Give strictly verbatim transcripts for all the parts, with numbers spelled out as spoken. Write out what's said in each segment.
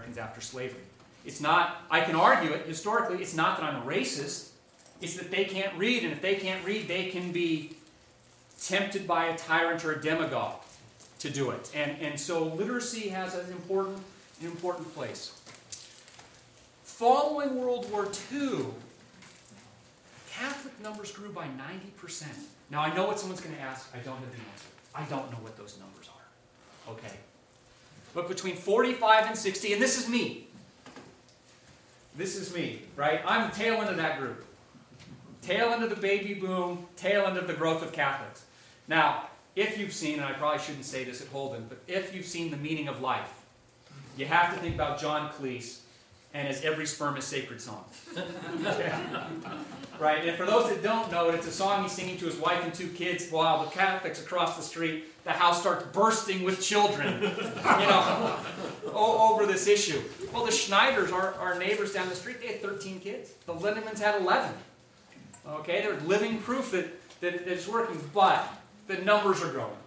Americans after slavery. It's not, I can argue it historically, it's not that I'm a racist, it's that they can't read, and if they can't read, they can be tempted by a tyrant or a demagogue to do it. And, and so literacy has an important, an important place. Following World War Two, Catholic numbers grew by ninety percent. Now I know what someone's going to ask. I don't have the answer. I don't know what those numbers are. Okay. But between forty-five and sixty, and this is me. This is me, right? I'm the tail end of that group. Tail end of the baby boom, tail end of the growth of Catholics. Now, if you've seen, and I probably shouldn't say this at Holden, but if you've seen The Meaning of Life, you have to think about John Cleese and his Every Sperm is Sacred song. Yeah. Right? And for those that don't know it, it's a song he's singing to his wife and two kids while the Catholics across the street, the house starts bursting with children, you know, over this issue. Well, the Schneiders, our, our neighbors down the street, they had thirteen kids. The Lindemans had eleven. Okay? They're living proof that, that, that it's working, but the numbers are growing.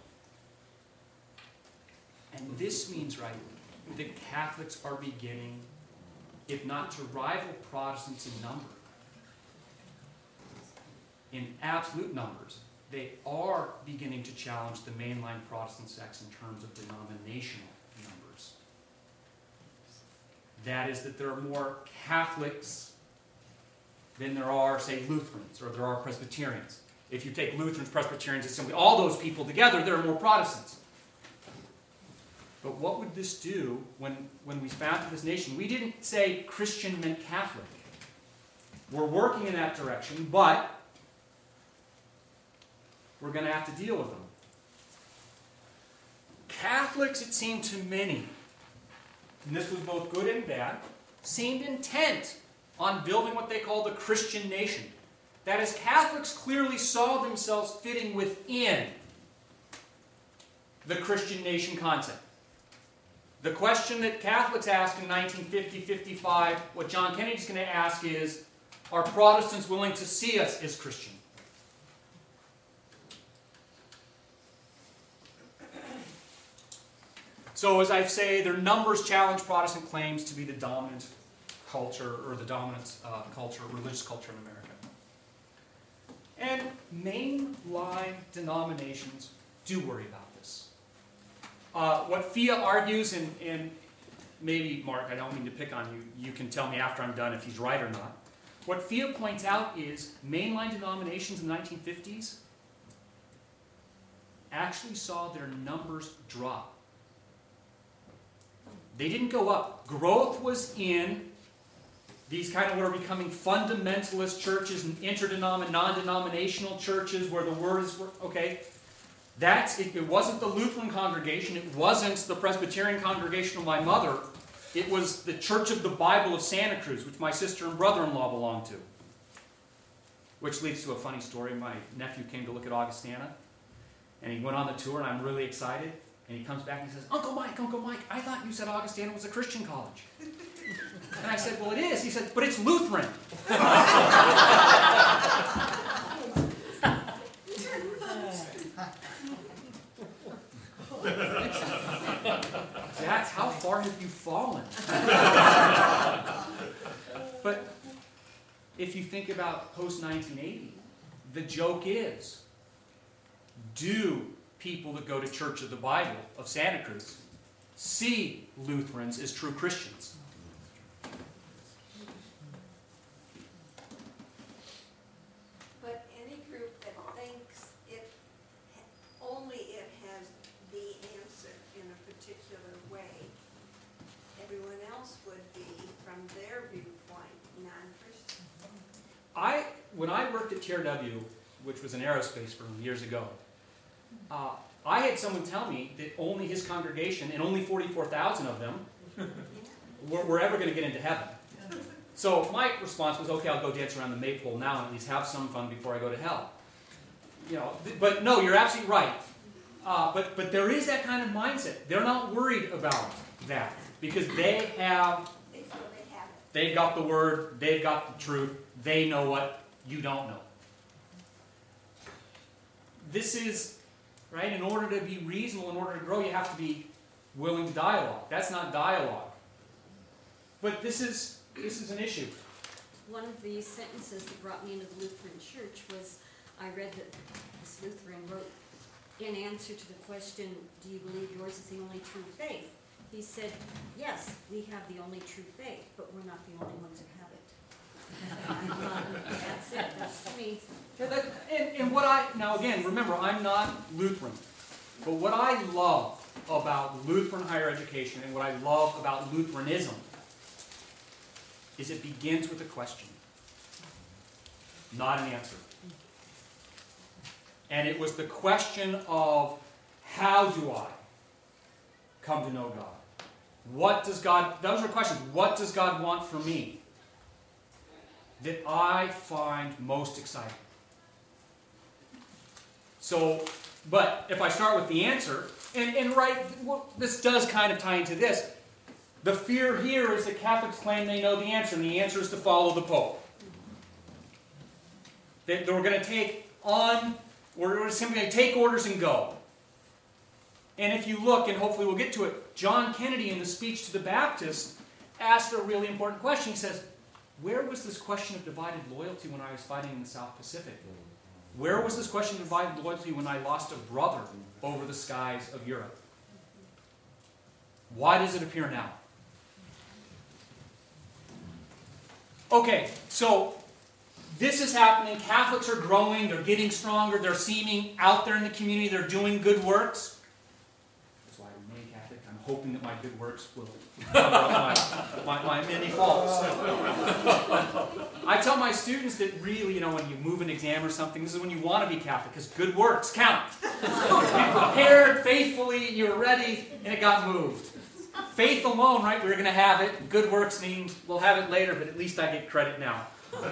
And this means, right, that Catholics are beginning, if not to rival Protestants in number, in absolute numbers, they are beginning to challenge the mainline Protestant sects in terms of denominational numbers. That is that there are more Catholics than there are, say, Lutherans, or there are Presbyterians. If you take Lutherans, Presbyterians, Assembly, all those people together, there are more Protestants. But what would this do when, when we founded this nation? We didn't say Christian meant Catholic. We're working in that direction, but we're going to have to deal with them. Catholics, it seemed to many, and this was both good and bad, seemed intent on building what they call the Christian nation. That is, Catholics clearly saw themselves fitting within the Christian nation concept. The question that Catholics asked in nineteen fifty fifty-five, what John Kennedy's going to ask is, are Protestants willing to see us as Christian? So as I say, their numbers challenge Protestant claims to be the dominant culture, or the dominant uh, culture, religious culture in America. And mainline denominations do worry about this. Uh, what F I A argues, and, and maybe, Mark, I don't mean to pick on you, you can tell me after I'm done if he's right or not. What F I A points out is mainline denominations in the nineteen fifties actually saw their numbers drop. They didn't go up. Growth was in these kind of what are becoming fundamentalist churches and interdenominational, non-denominational churches where the word is, okay, that's, it, it wasn't the Lutheran congregation, it wasn't the Presbyterian congregation of my mother, it was the Church of the Bible of Santa Cruz, which my sister and brother-in-law belonged to. Which leads to a funny story. My nephew came to look at Augustana, and he went on the tour, and I'm really excited, and he comes back and he says, Uncle Mike, Uncle Mike, I thought you said Augustana was a Christian college. And I said, well, it is. He said, but it's Lutheran. That's how far have you fallen? But if you think about post nineteen eighty, the joke is, do people that go to Church of the Bible of Santa Cruz see Lutherans as true Christians? But any group that thinks it only it has the answer in a particular way, everyone else would be, from their viewpoint, non-Christian. I, when I worked at T R W, which was an aerospace firm years ago, uh, I had someone tell me that only his congregation, and only forty-four thousand of them, were, were ever going to get into heaven. So my response was, okay, I'll go dance around the maypole now and at least have some fun before I go to hell. You know, th- but no, you're absolutely right. Uh, but but there is that kind of mindset. They're not worried about that because they have. They feel they have it. They've got the word. They've got the truth. They know what you don't know. This is right. In order to be reasonable, in order to grow, you have to be willing to dialogue. That's not dialogue. but this is, this is an issue. One of the sentences that brought me into the Lutheran Church was, I read that this Lutheran wrote, in answer to the question, do you believe yours is the only true faith? He said, yes, we have the only true faith, but we're not the only ones who have it. And I thought, that's it, that's me. Yeah, that, and, and what I, now again, remember, I'm not Lutheran, but what I love about Lutheran higher education and what I love about Lutheranism is it begins with a question, not an answer. And it was the question of, how do I come to know God? What does God, those are questions. What does God want from me that I find most exciting? So, but if I start with the answer, and, and right, well, this does kind of tie into this. The fear here is that Catholics claim they know the answer, and the answer is to follow the Pope. That we're going to take on, we're simply going to take orders and go. And if you look, and hopefully we'll get to it, John Kennedy in the speech to the Baptists asked a really important question. He says, where was this question of divided loyalty when I was fighting in the South Pacific? Where was this question of divided loyalty when I lost a brother over the skies of Europe? Why does it appear now? Okay, so this is happening. Catholics are growing. They're getting stronger. They're seeming out there in the community. They're doing good works. That's why I remain Catholic. I'm hoping that my good works will cover up my, my, my many faults. I tell my students that really, you know, when you move an exam or something, this is when you want to be Catholic, because good works count. You prepared faithfully, you're ready, and it got moved. Faith alone, right? We're going to have it. Good works means we'll have it later, but at least I get credit now.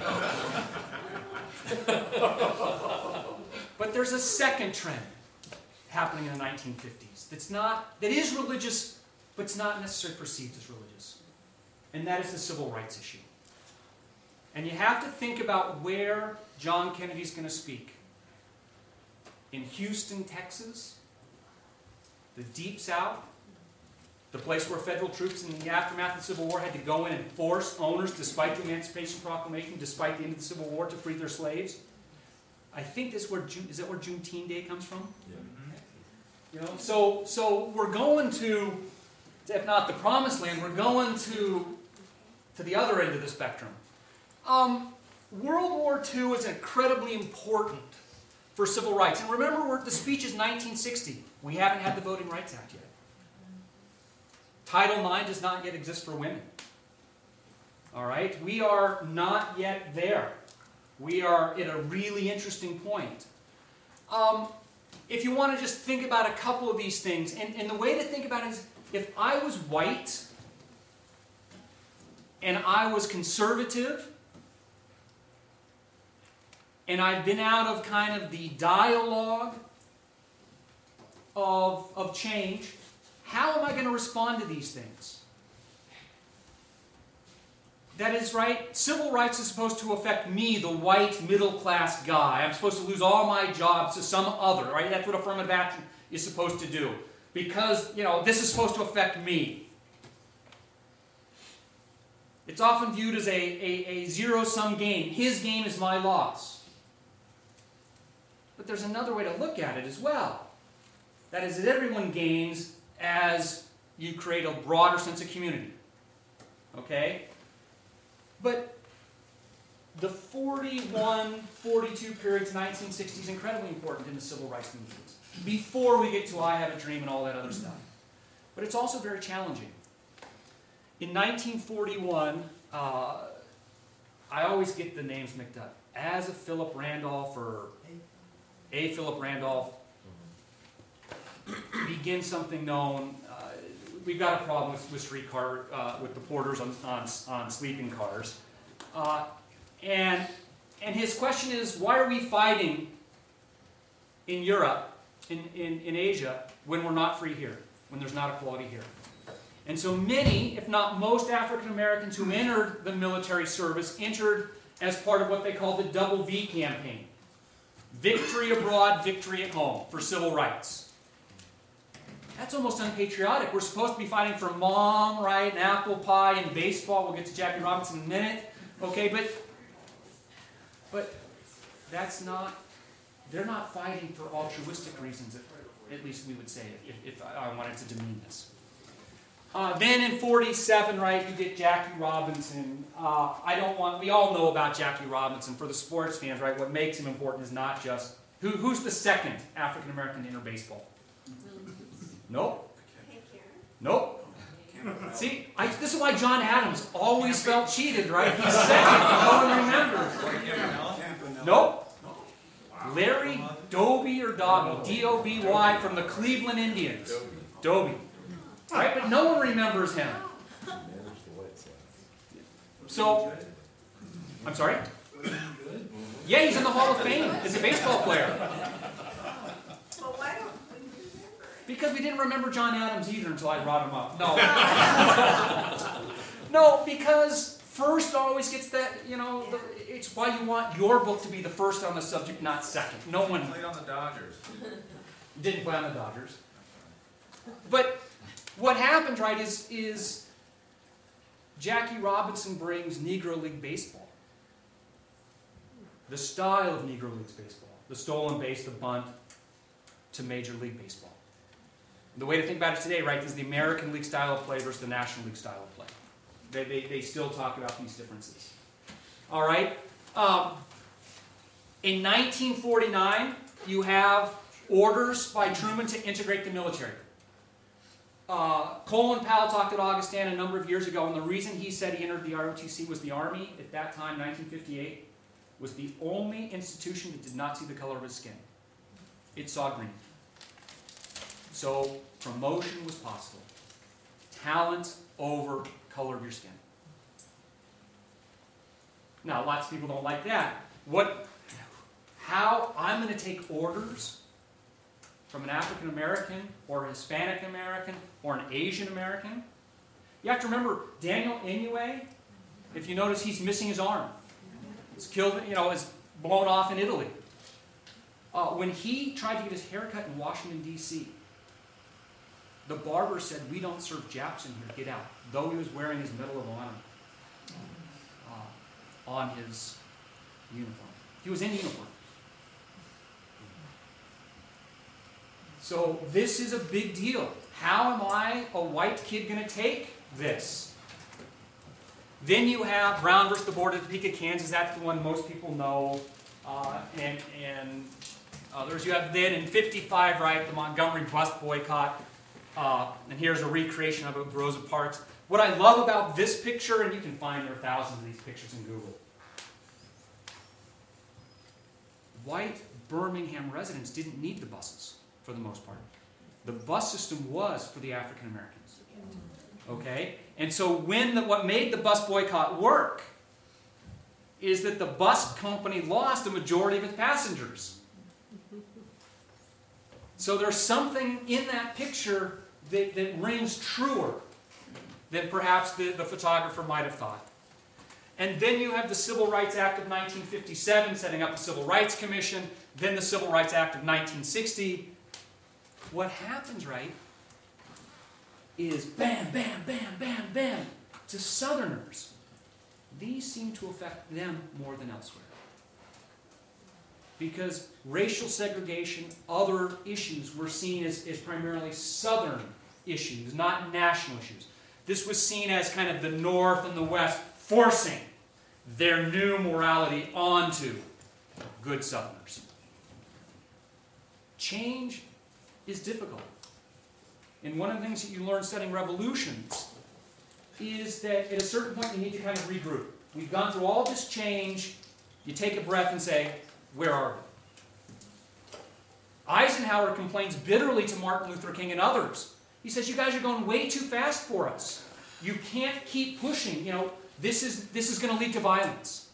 But there's a second trend happening in the nineteen fifties that's not, that is religious, but it's not necessarily perceived as religious. And that is the civil rights issue. And you have to think about where John Kennedy's going to speak. In Houston, Texas, the Deep South, the place where federal troops in the aftermath of the Civil War had to go in and force owners, despite the Emancipation Proclamation, despite the end of the Civil War, to free their slaves. I think this is where June, is that where Juneteenth Day comes from? Yeah. You know, so so we're going to, if not the promised land, we're going to to the other end of the spectrum. Um, World War Two is incredibly important for civil rights. And remember, we're, the speech is nineteen sixty. We haven't had the Voting Rights Act yet. Title nine does not yet exist for women. All right? We are not yet there. We are at a really interesting point. Um, if you want to just think about a couple of these things, and, and the way to think about it is, if I was white and I was conservative, and I've been out of kind of the dialogue of, of change, how am I going to respond to these things? That is right. Civil rights is supposed to affect me, the white middle-class guy. I'm supposed to lose all my jobs to some other, right? That's what affirmative action is supposed to do. Because, you know, this is supposed to affect me. It's often viewed as a, a, a zero-sum game. His gain is my loss. But there's another way to look at it as well. That is that everyone gains as you create a broader sense of community. Okay? But the forty-one, forty-two period to nineteen sixty is incredibly important in the civil rights movement. Before we get to I Have a Dream and all that other stuff. But it's also very challenging. In nineteen forty-one, uh, I always get the names mixed up. As a Philip Randolph or A. Philip Randolph begins something known. Uh, we've got a problem with, with streetcar, uh, with the porters on, on, on sleeping cars. Uh, and, and his question is, why are we fighting in Europe, in, in, in Asia, when we're not free here, when there's not equality here? And so many, if not most African Americans who entered the military service entered as part of what they call the Double V campaign. Victory abroad, victory at home for civil rights. That's almost unpatriotic. We're supposed to be fighting for mom, right, and apple pie and baseball. We'll get to Jackie Robinson in a minute. Okay, but, but that's not, they're not fighting for altruistic reasons, at, at least we would say, if, if I wanted to demean this. Uh, then in forty-seven, right, you get Jackie Robinson. Uh, I don't want, we all know about Jackie Robinson. For the sports fans, right, what makes him important is not just, who, who's the second African-American to enter baseball? Nope. Hank Aaron. Nope. See, I, this is why John Adams always felt cheated, right? He's second, no one remembers. Nope. Larry Doby or Dobby, D O B Y, from the Cleveland Indians. Doby. Right, but no one remembers him. So, I'm sorry? Yeah, he's in the Hall of Fame as a baseball player. Well, why don't we remember it? Because we didn't remember John Adams either until I brought him up. No. No, because first always gets that, you know, the, it's why you want your book to be the first on the subject, not second. No one Played on the Dodgers. didn't play on the Dodgers. But what happens, right, is, is Jackie Robinson brings Negro League baseball. The style of Negro League baseball. The stolen base, the bunt, to Major League Baseball. The way to think about it today, right, is the American League style of play versus the National League style of play. They, they, they still talk about these differences. All right? Um, in nineteen forty-nine, you have orders by Truman to integrate the military. Uh, Colin Powell talked at Augustana a number of years ago, and the reason he said he entered the R O T C was the Army, at that time, nineteen fifty-eight, was the only institution that did not see the color of his skin. It saw green. So, promotion was possible. Talent over color of your skin. Now, lots of people don't like that. What, how I'm going to take orders from an African American or a Hispanic American or an Asian American? You have to remember, Daniel Inouye, if you notice, he's missing his arm. He's killed, you know, is blown off in Italy. Uh, when he tried to get his hair cut in Washington, D C, the barber said, "We don't serve Japs in here, get out." Though he was wearing his Medal of Honor uh, on his uniform. He was in uniform. So this is a big deal. How am I, a white kid, going to take this? Then you have Brown versus the Board of Topeka, Kansas. That's the one most people know. Uh, and and others. You have then in fifty-five, right, the Montgomery bus boycott. Uh, and here's a recreation of it with Rosa Parks. What I love about this picture, and you can find there are thousands of these pictures in Google. White Birmingham residents didn't need the buses, for the most part. The bus system was for the African Americans. Okay? And so when the, what made the bus boycott work is that the bus company lost the majority of its passengers. So there's something in that picture that, that rings truer than perhaps the, the photographer might have thought. And then you have the Civil Rights Act of nineteen fifty-seven setting up the Civil Rights Commission, then the Civil Rights Act of nineteen sixty. What happens, right, is bam, bam, bam, bam, bam, to Southerners. These seem to affect them more than elsewhere. Because racial segregation, other issues were seen as, as primarily Southern issues, not national issues. This was seen as kind of the North and the West forcing their new morality onto good Southerners. Change is difficult. And one of the things that you learn studying revolutions is that at a certain point you need to kind of regroup. We've gone through all this change. You take a breath and say, where are we? Eisenhower complains bitterly to Martin Luther King and others. He says, you guys are going way too fast for us. You can't keep pushing. You know, this is, this is going to lead to violence.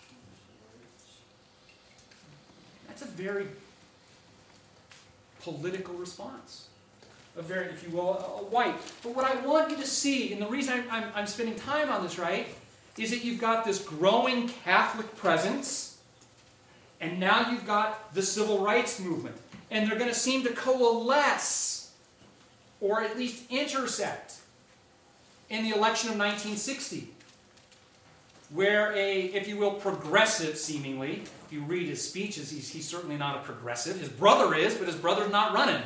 That's a very political response. A very, if you will, a, a white. But what I want you to see, and the reason I'm, I'm, I'm spending time on this, right, is that you've got this growing Catholic presence, and now you've got the civil rights movement. And they're going to seem to coalesce or at least intersect, in the election of nineteen sixty, where a, if you will, progressive, seemingly, if you read his speeches, he's, he's certainly not a progressive. His brother is, but his brother's not running.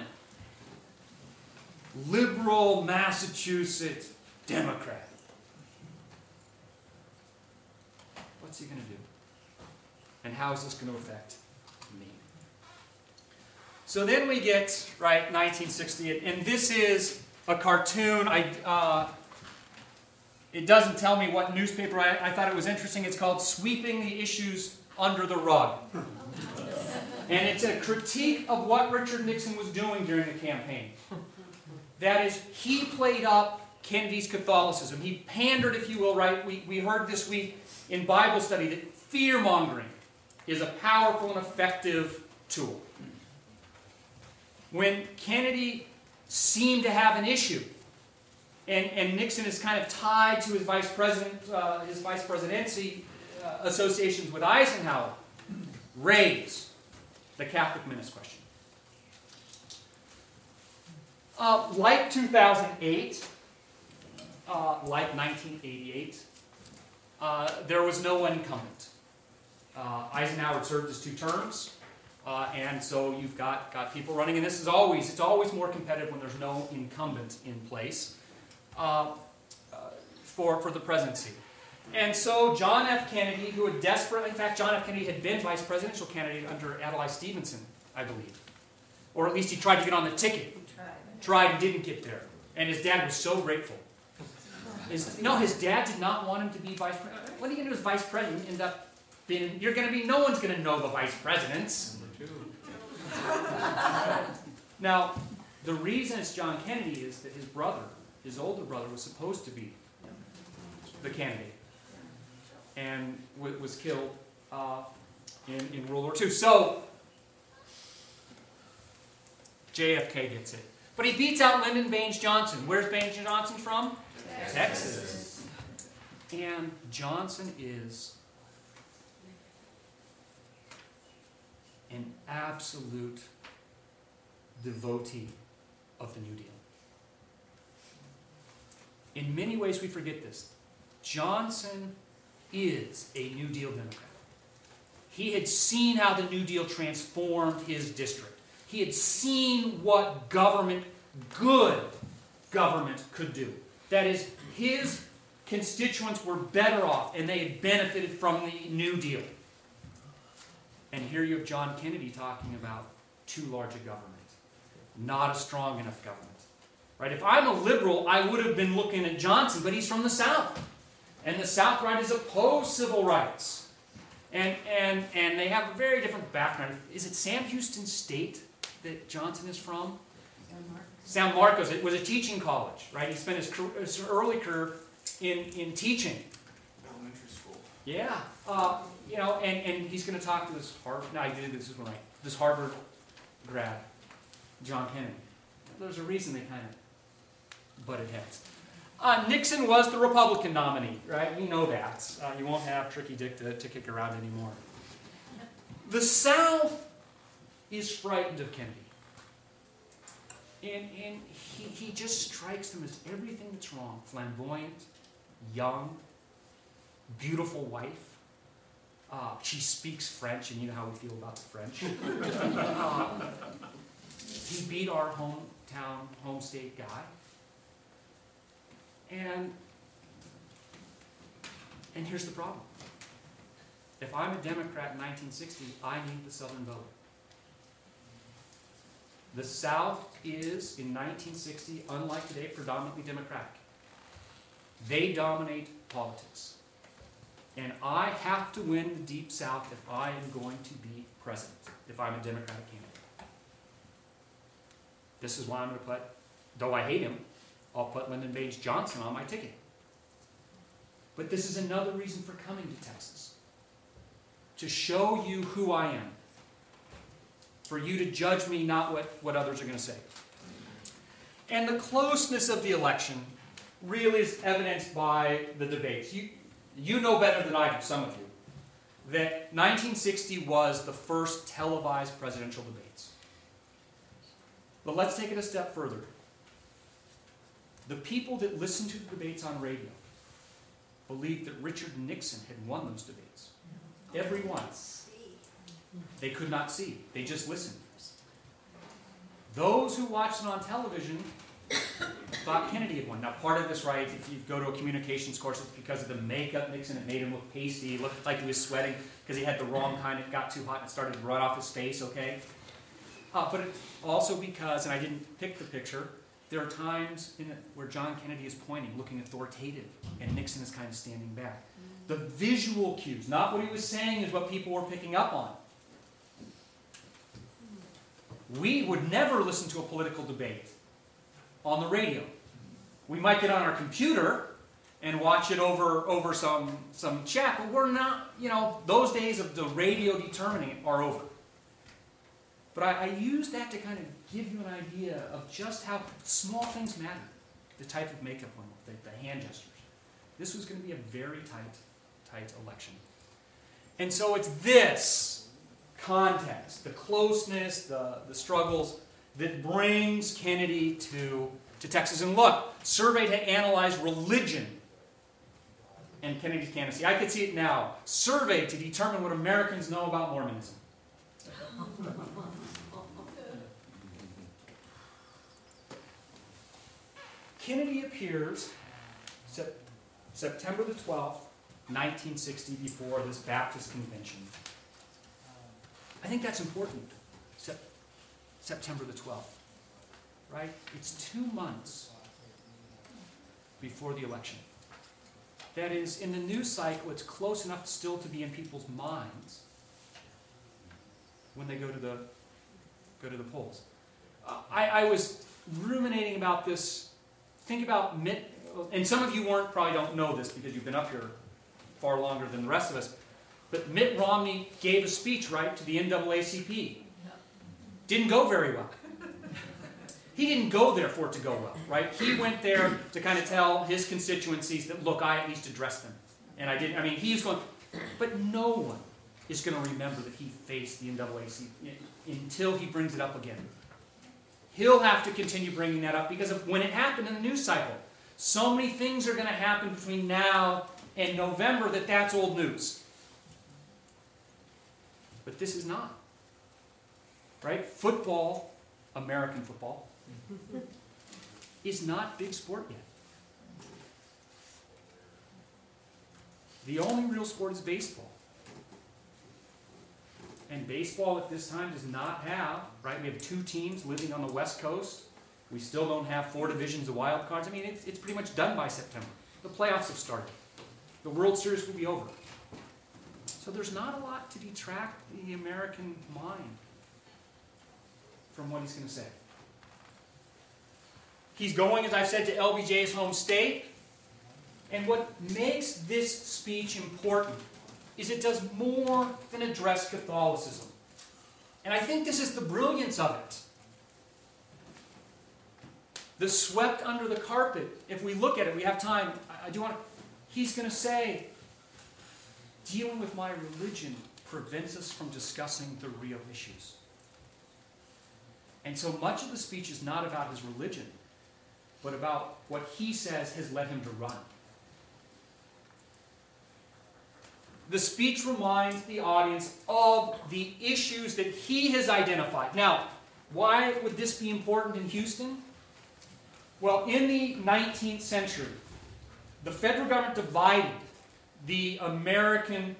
Liberal Massachusetts Democrat. What's he going to do? And how is this going to affect me? So then we get, right, nineteen sixty, and this is a cartoon. I, uh, it doesn't tell me what newspaper. I, I thought it was interesting. It's called Sweeping the Issues Under the Rug. And it's a critique of what Richard Nixon was doing during the campaign. That is, he played up Kennedy's Catholicism. He pandered, if you will, right? We, we heard this week in Bible study that fear-mongering is a powerful and effective tool. When Kennedy seemed to have an issue, and, and Nixon is kind of tied to his vice president, uh, his vice presidency uh, associations with Eisenhower, raise the Catholic menace question. Uh, like two thousand eight, uh, like nineteen eighty-eight, uh, there was no incumbent. Uh, Eisenhower served his two terms, uh, and so you've got, got people running, and this is always, it's always more competitive when there's no incumbent in place uh, uh, for, for the presidency. And so John F. Kennedy, who had desperately, in fact, John F. Kennedy had been vice presidential candidate under Adlai Stevenson, I believe. Or at least he tried to get on the ticket. Tried and didn't get there. And his dad was so grateful. His, no, his dad did not want him to be vice president. What are you going to do as vice president? End up being, you're going to be, no one's going to know the vice presidents. Now, the reason it's John Kennedy is that his brother, his older brother, was supposed to be the candidate. And w- was killed uh, in, in World War Two. So, J F K gets it. But he beats out Lyndon Baines Johnson. Where's Baines Johnson from? Texas. Texas. And Johnson is an absolute devotee of the New Deal. In many ways, we forget this. Johnson is a New Deal Democrat. He had seen how the New Deal transformed his district. He had seen what government, good government, could do. That is, his constituents were better off and they had benefited from the New Deal. And here you have John Kennedy talking about too large a government, not a strong enough government. Right? If I'm a liberal, I would have been looking at Johnson, but he's from the South. And the South right is opposed civil rights. And, and, and they have a very different background. Is it Sam Houston State that Johnson is from? San Marcos. San Marcos. It was a teaching college, right? He spent his, career, his early career in, in teaching. Elementary school. Yeah. Uh, you know, and, and he's going to talk to this Harvard, no, I did this one right, this Harvard grad, John Kennedy. There's a reason they kind of butted heads. Uh, Nixon was the Republican nominee, right? You know that. Uh, you won't have Tricky Dick to, to kick around anymore. The South is frightened of Kennedy. And, and he, he just strikes them as everything that's wrong. Flamboyant, young, beautiful wife. Uh, she speaks French, and you know how we feel about the French. uh, he beat our hometown, home state guy. And, and here's the problem. If I'm a Democrat in nineteen sixty, I need the Southern vote. The South is, in nineteen sixty, unlike today, predominantly Democratic. They dominate politics. And I have to win the Deep South if I am going to be president, if I'm a Democratic candidate. This is why I'm going to put, though I hate him, I'll put Lyndon Baines Johnson on my ticket. But this is another reason for coming to Texas. To show you who I am. For you to judge me, not what, what others are going to say. And the closeness of the election really is evidenced by the debates. You, you know better than I do, some of you, that nineteen sixty was the first televised presidential debates. But let's take it a step further. The people that listened to the debates on radio believed that Richard Nixon had won those debates. Every one. See, They could not see. They just listened. Those who watched it on television thought Kennedy had won. Now, part of this, right, if you go to a communications course, it's because of the makeup Nixon. It made him look pasty. He looked like he was sweating because he had the wrong kind. It got too hot and it started to run off his face, okay? Uh, but it, also because, and I didn't pick the picture, there are times in it where John Kennedy is pointing, looking authoritative, and Nixon is kind of standing back. The visual cues, not what he was saying, is what people were picking up on. We would never listen to a political debate on the radio. We might get on our computer and watch it over, over some, some chat, but we're not, you know, those days of the radio determining it are over. But I, I use that to kind of give you an idea of just how small things matter. The type of makeup on the, the hand gestures. This was going to be a very tight, tight election. And so it's this context, the closeness, the, the struggles, that brings Kennedy to, to Texas. And look, survey to analyze religion and Kennedy's candidacy. I could see it now. Survey to determine what Americans know about Mormonism. Kennedy appears sep- September the twelfth, nineteen sixty, before this Baptist convention. I think that's important. Sep- September the twelfth, right? It's two months before the election. That is, in the news cycle, it's close enough still to be in people's minds when they go to the go to the polls. Uh, I, I was ruminating about this. Think about Mitt, and some of you weren't probably don't know this because you've been up here far longer than the rest of us. But Mitt Romney gave a speech, right, to the N double A C P. Didn't go very well. He didn't go there for it to go well, right? He went there to kind of tell his constituencies that, look, I at least addressed them. And I didn't, I mean, he's going, but no one is going to remember that he faced the N double A C P until he brings it up again. He'll have to continue bringing that up because of when it happened in the news cycle. So many things are going to happen between now and November that that's old news. But this is not. Right? Football, American football, is not big sport yet. The only real sport is baseball. And baseball at this time does not have, right? We have two teams living on the West Coast. We still don't have four divisions of wild cards. I mean, it's, it's pretty much done by September. The playoffs have started. The World Series will be over. So there's not a lot to detract the American mind from what he's going to say. He's going, as I've said, to L B J's home state. And what makes this speech important is it does more than address Catholicism. And I think this is the brilliance of it. The swept under the carpet, if we look at it, we have time, I, I do want to, he's going to say, dealing with my religion prevents us from discussing the real issues. And so much of the speech is not about his religion, but about what he says has led him to run. The speech reminds the audience of the issues that he has identified. Now, why would this be important in Houston? Well, in the nineteenth century, the federal government divided the American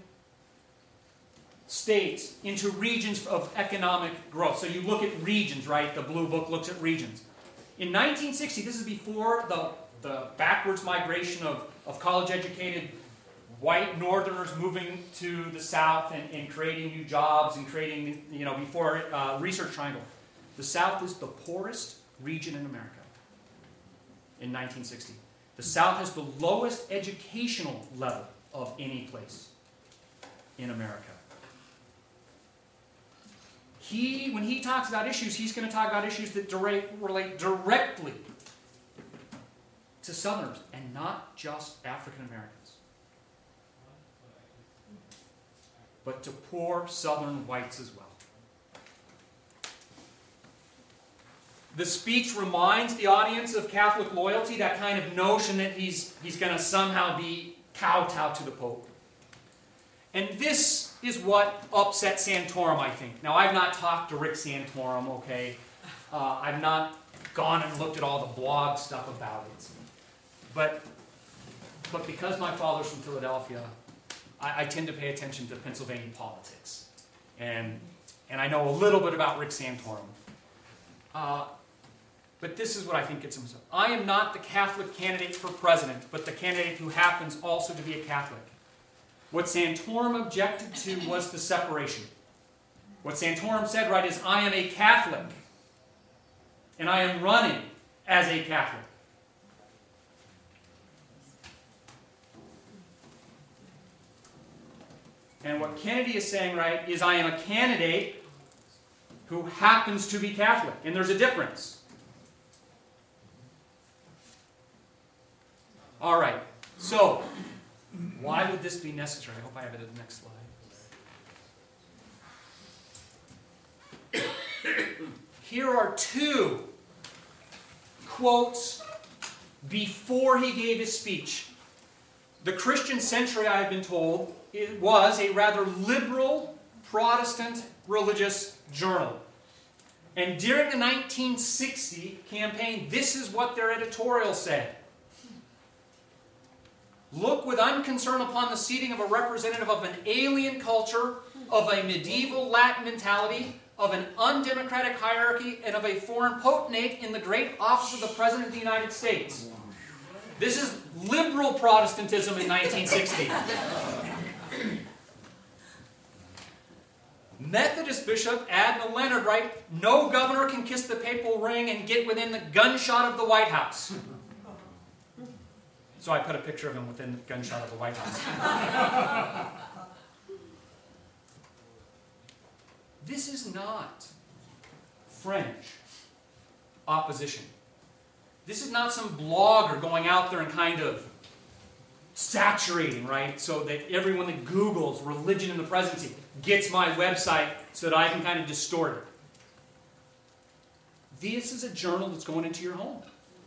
states into regions of economic growth. So you look at regions, right? The Blue Book looks at regions. In nineteen sixty, this is before the, the backwards migration of, of college-educated white northerners moving to the South and, and creating new jobs and creating, you know, before uh, Research Triangle. The South is the poorest region in America in nineteen sixty. The South has the lowest educational level of any place in America. He, when he talks about issues, he's going to talk about issues that direct, relate directly to Southerners and not just African Americans, but to poor Southern whites as well. The speech reminds the audience of Catholic loyalty, that kind of notion that he's, he's going to somehow be kowtow to the Pope. And this is what upset Santorum, I think. Now, I've not talked to Rick Santorum, okay? Uh, I've not gone and looked at all the blog stuff about it. But, but because my father's from Philadelphia, I, I tend to pay attention to Pennsylvania politics. And, and I know a little bit about Rick Santorum. Uh, but this is what I think gets him. I am not the Catholic candidate for president, but the candidate who happens also to be a Catholic. What Santorum objected to was the separation. What Santorum said, right, is I am a Catholic, and I am running as a Catholic. And what Kennedy is saying, right, is I am a candidate who happens to be Catholic. And there's a difference. All right. So, why would this be necessary? I hope I have it in the next slide. Here are two quotes before he gave his speech. The Christian Century, I have been told, it was a rather liberal Protestant religious journal. And during the nineteen sixty campaign, this is what their editorial said. Look with unconcern upon the seating of a representative of an alien culture, of a medieval Latin mentality, of an undemocratic hierarchy, and of a foreign potentate in the great office of the President of the United States. This is liberal Protestantism in nineteen sixty. Methodist Bishop Adna Leonard, right? No governor can kiss the papal ring and get within the gunshot of the White House. So I put a picture of him within gunshot of the White House. This is not fringe opposition. This is not some blogger going out there and kind of saturating, right? So that everyone that Googles religion in the presidency gets my website so that I can kind of distort it. This is a journal that's going into your home.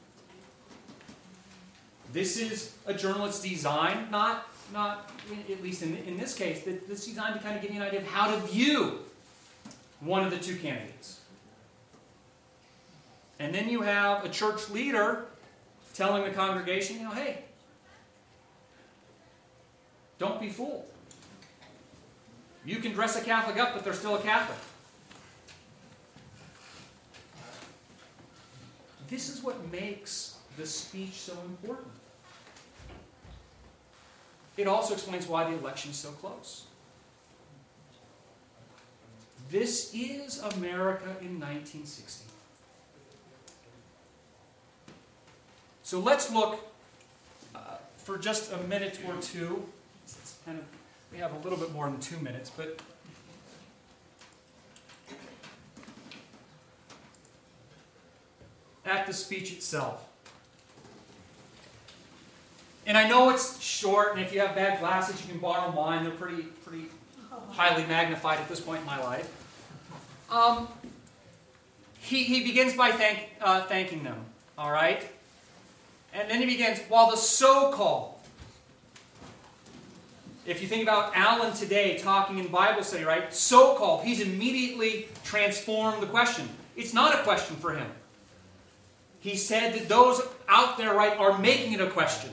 This is a journal that's designed, not, not at least in, in this case, that it's designed to kind of give you an idea of how to view one of the two candidates. And then you have a church leader telling the congregation, you know, hey, don't be fooled. You can dress a Catholic up, but they're still a Catholic. This is what makes the speech so important. It also explains why the election is so close. This is America in nineteen sixty. So let's look uh, for just a minute or two. It's kind of, we have a little bit more than two minutes, but at the speech itself. And I know it's short, and if you have bad glasses, you can borrow mine. They're pretty, pretty highly magnified at this point in my life. Um, he, he begins by thank, uh, thanking them, all right? And then he begins, while the so-called. If you think about Alan today talking in Bible study, right? So-called, he's immediately transformed the question. It's not a question for him. He said that those out there, right, are making it a question.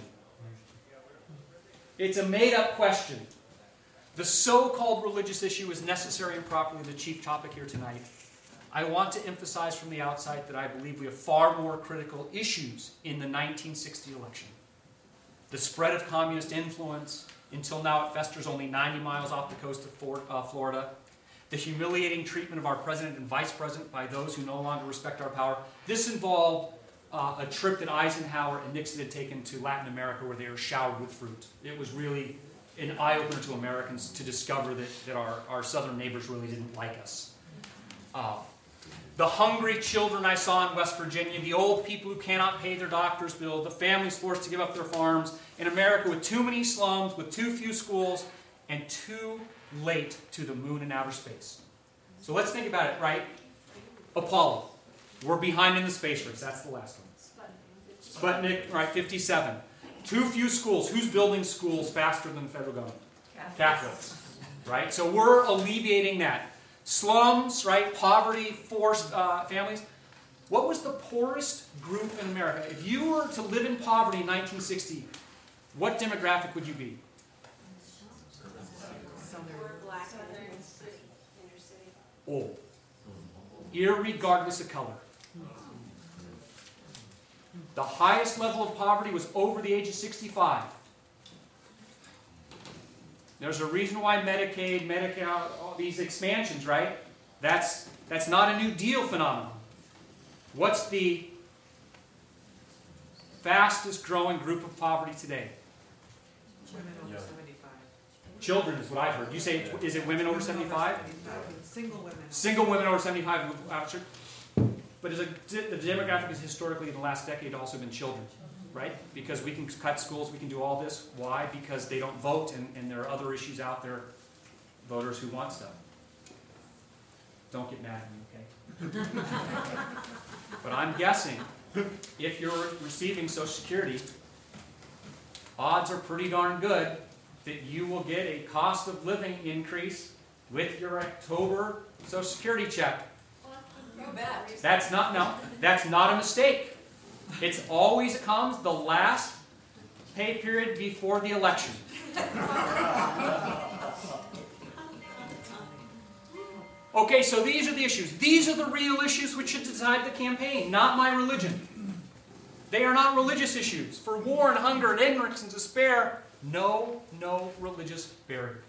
It's a made-up question. The so-called religious issue is necessary and properly the chief topic here tonight. I want to emphasize from the outset that I believe we have far more critical issues in the nineteen sixty election. The spread of communist influence, until now it festers only ninety miles off the coast of Florida. The humiliating treatment of our president and vice president by those who no longer respect our power. This involved uh, a trip that Eisenhower and Nixon had taken to Latin America where they were showered with fruit. It was really an eye-opener to Americans to discover that, that our, our southern neighbors really didn't like us. Uh, the hungry children I saw in West Virginia, the old people who cannot pay their doctor's bill, the families forced to give up their farms, in America with too many slums, with too few schools, and too late to the moon and outer space. So let's think about it, right? Apollo. We're behind in the space race. That's the last one. Sputnik, right, fifty-seven. Too few schools. Who's building schools faster than the federal government? Catholics. Right? So we're alleviating that. Slums, right? Poverty, forced uh, families. What was the poorest group in America? If you were to live in poverty in nineteen sixty, what demographic would you be? Poor black in the city, inner city. Old. Irregardless of color. The highest level of poverty was over the age of sixty-five. There's a reason why Medicaid, Medicare, all these expansions, right? That's, that's not a New Deal phenomenon. What's the fastest growing group of poverty today? Women over seventy-five. Children is what I've heard. You say, is it women over seventy-five? Single women. Single women over seventy-five without children. But as a, the demographic has historically in the last decade also been children, right? Because we can cut schools, we can do all this. Why? Because they don't vote, and, and there are other issues out there, voters who want stuff. Don't get mad at me, okay? But I'm guessing if you're receiving Social Security, odds are pretty darn good that you will get a cost of living increase with your October Social Security check. You bet. That's not, no, that's not a mistake. It's always comes the last pay period before the election. Okay, so these are the issues. These are the real issues which should decide the campaign, not my religion. They are not religious issues. For war and hunger and ignorance and despair, no, no religious barrier.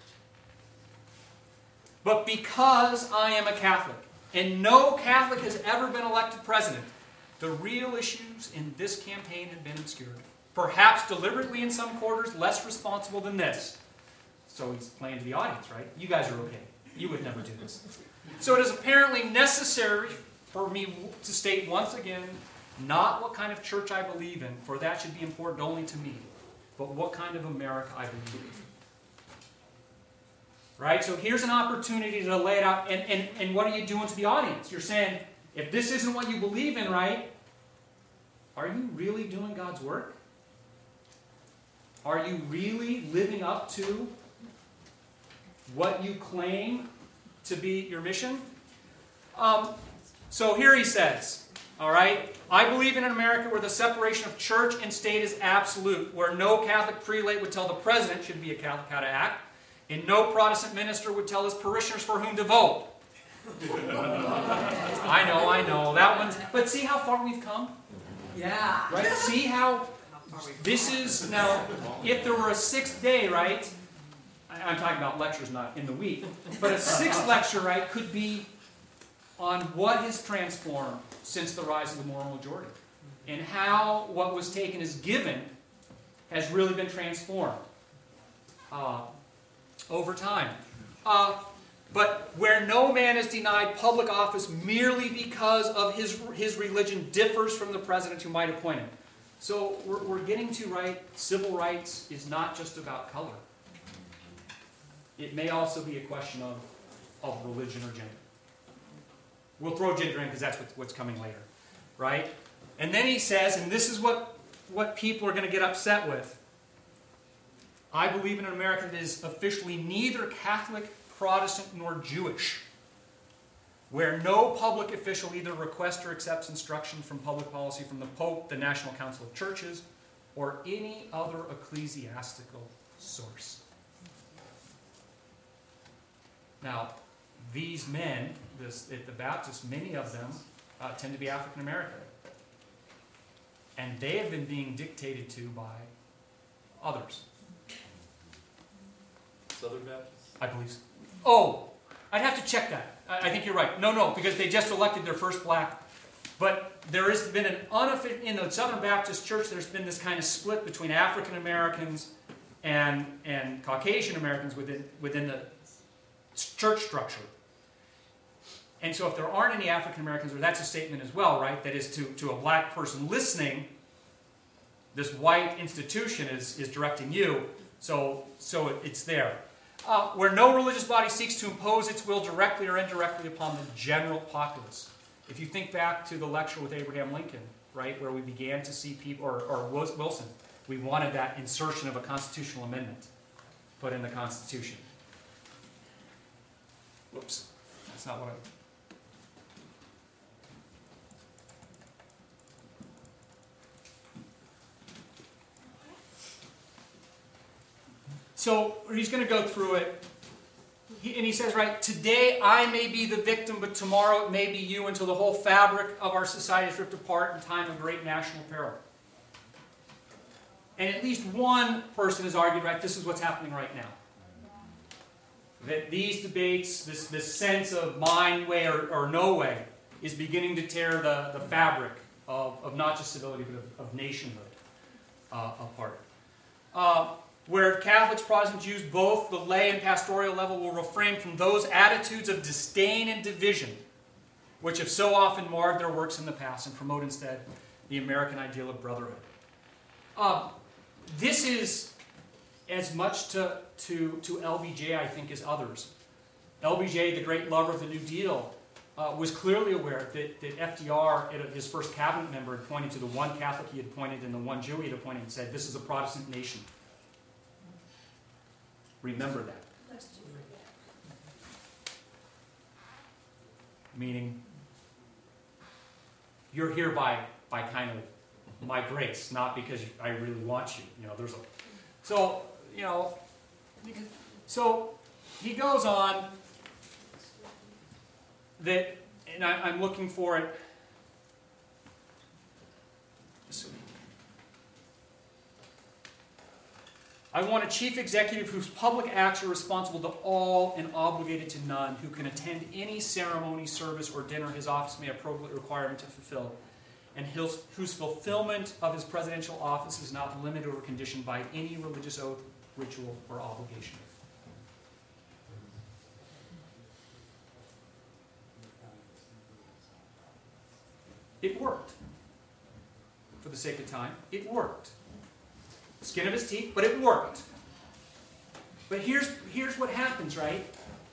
But because I am a Catholic, and no Catholic has ever been elected president, the real issues in this campaign have been obscured. Perhaps deliberately in some quarters, less responsible than this. So he's playing to the audience, right? You guys are okay. You would never do this. So it is apparently necessary for me to state once again, not what kind of church I believe in, for that should be important only to me, but what kind of America I believe in. Right? So here's an opportunity to lay it out. And, and, and what are you doing to the audience? You're saying, if this isn't what you believe in, right, are you really doing God's work? Are you really living up to what you claim to be your mission? Um, so here he says, all right, I believe in an America where the separation of church and state is absolute, where no Catholic prelate would tell the president, should be a Catholic, how to act, and no Protestant minister would tell his parishioners for whom to vote. I know, I know, that one's, but see how far we've come? Yeah. Right? See how this is, now, if there were a sixth day, right, I'm talking about lectures, not in the week, but a sixth lecture, right, could be on what has transformed since the rise of the moral majority, and how what was taken as given has really been transformed uh, over time. Uh, but where no man is denied public office merely because of his, his religion differs from the president who might appoint him. So we're, we're getting to, right, civil rights is not just about color. It may also be a question of, of religion or gender. We'll throw gender in because that's what, what's coming later, right? And then he says, and this is what, what people are going to get upset with, I believe in an America that is officially neither Catholic, Protestant, nor Jewish, where no public official either requests or accepts instruction from public policy from the Pope, the National Council of Churches, or any other ecclesiastical source. Now, these men, this, at the Baptists, many of them uh, tend to be African American. And they have been being dictated to by others. Southern Baptists? I believe so. Oh, I'd have to check that. I, I think you're right. No, no, because they just elected their first black. But there has been an unofficial, in the Southern Baptist Church, there's been this kind of split between African Americans and, and Caucasian Americans within, within the church structure. And so if there aren't any African Americans, or that's a statement as well, right? That is to, to a black person listening, this white institution is, is directing you, so, so it, it's there. Uh, where no religious body seeks to impose its will directly or indirectly upon the general populace. if you think back to the lecture with Abraham Lincoln, right, where we began to see people, or, or Wilson, we wanted that insertion of a constitutional amendment put in the Constitution. Whoops, that's not what I... So he's going to go through it. He, and he says, right, today I may be the victim, but tomorrow it may be you, until the whole fabric of our society is ripped apart in time of great national peril. And at least one person has argued, right, this is what's happening right now. That these debates, this, this sense of mine way or, or no way, is beginning to tear the, the fabric of, of not just civility, but of, of nationhood uh, apart. Uh, where Catholics, Protestants, Jews, both the lay and pastoral level will refrain from those attitudes of disdain and division which have so often marred their works in the past and promote instead the American ideal of brotherhood. Uh, this is as much to, to, to L B J, I think, as others. L B J, the great lover of the New Deal, uh, was clearly aware that, that F D R, his first cabinet member, had pointed to the one Catholic he had appointed and the one Jew he had appointed and said, this is a Protestant nation. Remember that. Lest you forget. Meaning, you're here by, by kind of my grace, not because I really want you. You know, there's a... So, you know, so he goes on that, and I, I'm looking for it. I want a chief executive whose public acts are responsible to all and obligated to none, who can attend any ceremony, service, or dinner his office may appropriately require him to fulfill, and his, whose fulfillment of his presidential office is not limited or conditioned by any religious oath, ritual, or obligation. It worked. For the sake of time, it worked. Skin of his teeth, but it worked. But here's, here's what happens, right?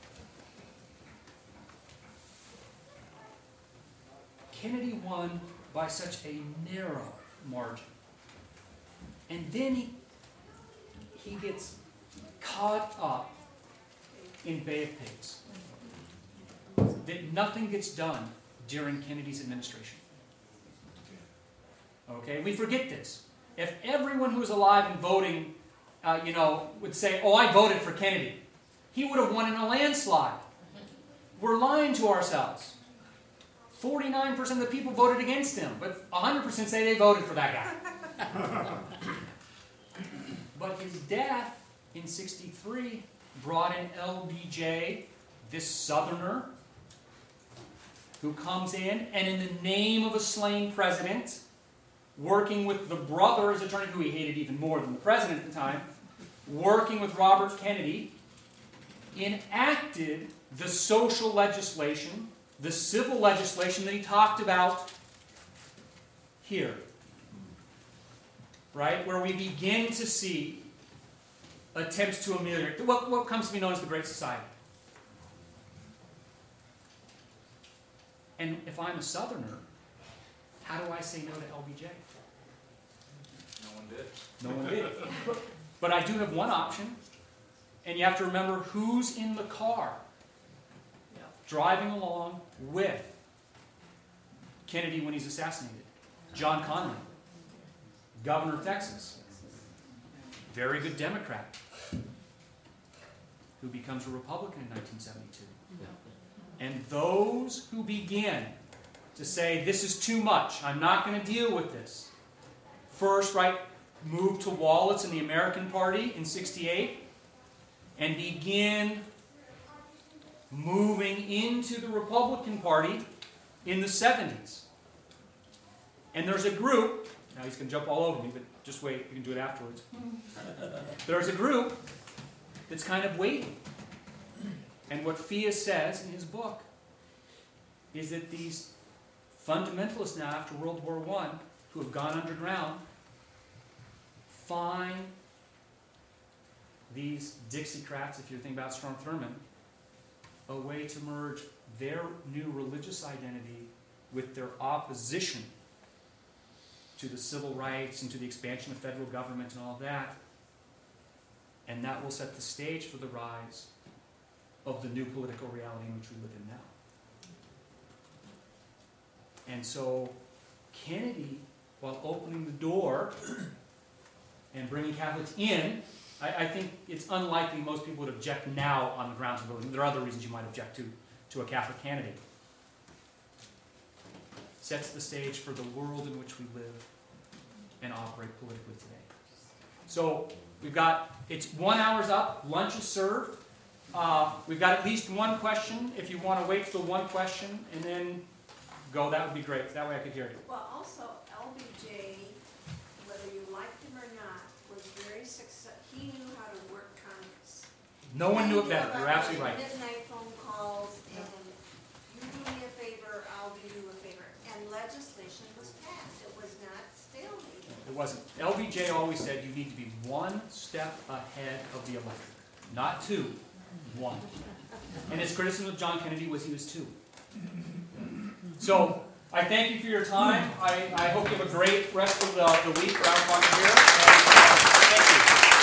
Kennedy won by such a narrow margin. And then he, he gets caught up in Bay of Pigs. That nothing gets done during Kennedy's administration. Okay, we forget this. If everyone who was alive and voting, uh, you know, would say, oh, I voted for Kennedy, he would have won in a landslide. We're lying to ourselves. forty-nine percent of the people voted against him, but one hundred percent say they voted for that guy. But his death in sixty-three brought in L B J, this Southerner, who comes in, and in the name of a slain president, working with the brother as attorney, who he hated even more than the president at the time, working with Robert Kennedy, enacted the social legislation, the civil legislation that he talked about here. Right? Where we begin to see attempts to ameliorate what, what comes to be known as the Great Society. And if I'm a Southerner, how do I say no to L B J? No one did. No one did. But, but I do have one option, and you have to remember who's in the car driving along with Kennedy when he's assassinated. John Connally, governor of Texas. Very good Democrat, who becomes a Republican in nineteen seventy-two. And those who begin to say, this is too much, I'm not going to deal with this. First, right, move to Wallace and the American Party in sixty-eight, and begin moving into the Republican Party in the seventies. And there's a group, now he's going to jump all over me, but just wait, you can do it afterwards. There's a group that's kind of waiting. And what Fia says in his book is that these fundamentalists now, after World War One, who have gone underground, find these Dixiecrats, if you're thinking about Strom Thurmond, a way to merge their new religious identity with their opposition to the civil rights and to the expansion of federal government and all of that. And that will set the stage for the rise of the new political reality in which we live in now. And so Kennedy, while opening the door and bringing Catholics in, I, I think it's unlikely most people would object now on the grounds of religion. There are other reasons you might object to, to a Catholic candidate. Sets the stage for the world in which we live and operate politically today. So we've got, it's one hour's up, lunch is served. Uh, we've got at least one question. If you want to wait for one question and then go, that would be great. That way I could hear you. Well, also, L B J, whether you liked him or not, was very success, he knew how to work Congress. No one knew it He better. about You're absolutely right. Midnight phone calls, and you do me a favor, I'll do you a favor. And legislation was passed, it was not stalemate. It wasn't. L B J always said you need to be one step ahead of the electorate. Not two, one. And his criticism of John Kennedy was he was two. So, I thank you for your time. I, I hope you have a great rest of the, the week around Montpelier. And, uh, thank you.